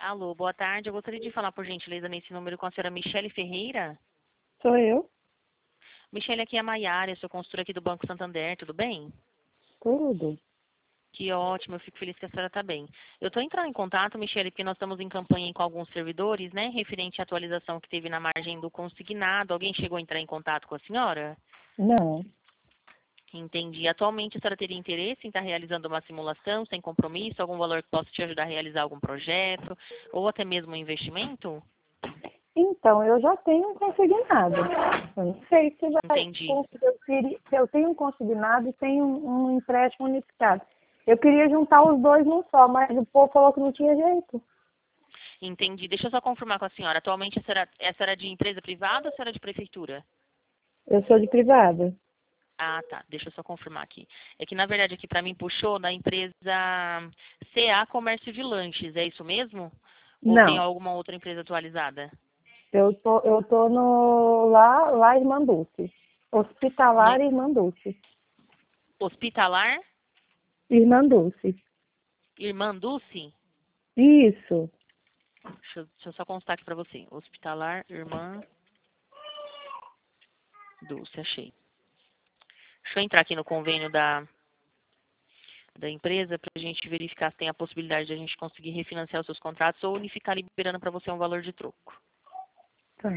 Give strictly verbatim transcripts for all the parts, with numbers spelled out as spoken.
Alô, boa tarde. Eu gostaria de falar, por gentileza, nesse número com a senhora Michele Ferreira. Sou eu? Michele, aqui é a Maiara, eu sou consultora aqui do Banco Santander, tudo bem? Tudo. Que ótimo, eu fico feliz que a senhora está bem. Eu estou entrando em contato, Michele, porque nós estamos em campanha com alguns servidores, né, referente à atualização que teve na margem do consignado. Alguém chegou a entrar em contato com a senhora? Não. Entendi. Atualmente, a senhora teria interesse em estar realizando uma simulação sem compromisso, algum valor que possa te ajudar a realizar algum projeto, ou até mesmo um investimento? Então, eu já tenho um consignado. Eu não sei se vai. Entendi. Eu, queria, eu tenho um consignado e tenho um, um empréstimo unificado. Eu queria juntar os dois num só, mas o povo falou que não tinha jeito. Entendi. Deixa eu só confirmar com a senhora. Atualmente, a senhora, a senhora é de empresa privada ou a senhora é de prefeitura? Eu sou de privada. Ah, tá. Deixa eu só confirmar aqui. É que, na verdade, aqui para mim puxou da empresa C A Comércio de Lanches. É isso mesmo? Ou tem Não. alguma outra empresa atualizada? Eu tô, eu tô no lá, lá Irmã Dulce. Hospitalar Ne- Irmã Dulce. Hospitalar Irmã Dulce. Irmã Dulce? Isso. Deixa eu, deixa eu só constar aqui para você. Hospitalar Irmã Dulce, achei. Deixa eu entrar aqui no convênio da, da empresa para a gente verificar se tem a possibilidade de a gente conseguir refinanciar os seus contratos ou unificar liberando para você um valor de troco. Tá.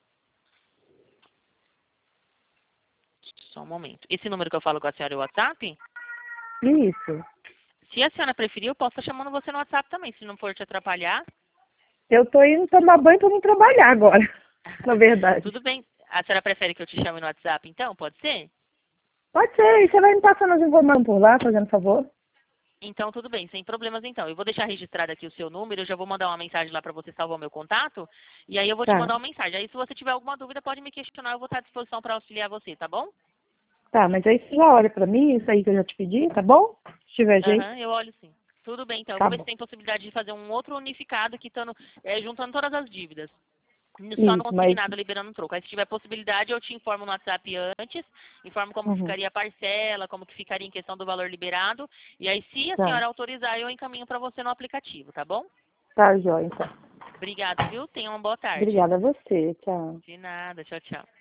Só um momento. Esse número que eu falo com a senhora é o WhatsApp? Isso. Se a senhora preferir, eu posso estar chamando você no WhatsApp também, se não for te atrapalhar. Eu tô indo tomar banho para não trabalhar agora, na verdade. Tudo bem. A senhora prefere que eu te chame no WhatsApp, então? Pode ser? Pode ser, e você vai me passando as informações por lá, fazendo favor? Então, tudo bem, sem problemas então. Eu vou deixar registrado aqui o seu número, eu já vou mandar uma mensagem lá para você salvar o meu contato, e aí eu vou te Tá, mandar uma mensagem. Aí, se você tiver alguma dúvida, pode me questionar, eu vou estar à disposição para auxiliar você, tá bom? tá, mas aí você já olha pra mim, isso aí que eu já te pedi, tá bom? Se tiver jeito, Aham, eu olho sim. Tudo bem, então. Eu tá vou ver se bom. tem possibilidade de fazer um outro unificado aqui, tando, é, juntando todas as dívidas. Só no Isso, mas... consignado liberando um troco. Aí, se tiver possibilidade, eu te informo no WhatsApp antes, informo como Uhum, ficaria a parcela, como que ficaria em questão do valor liberado. E aí, se a tá, senhora autorizar, eu encaminho para você no aplicativo, tá bom? tá, jóia, então. Obrigada, viu? Tenha uma boa tarde. Obrigada a você, tchau. De nada. Tchau, tchau.